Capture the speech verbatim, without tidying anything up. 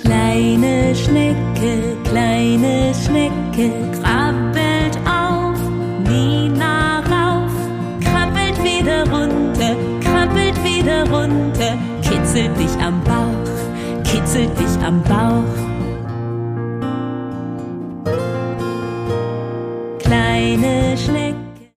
Kleine Schnecke, kleine Schnecke, krabbelt auf, Nina rauf, krabbelt wieder runter, krabbelt wieder runter, kitzelt dich am Bauch, kitzelt dich am Bauch. Kleine Schnecke,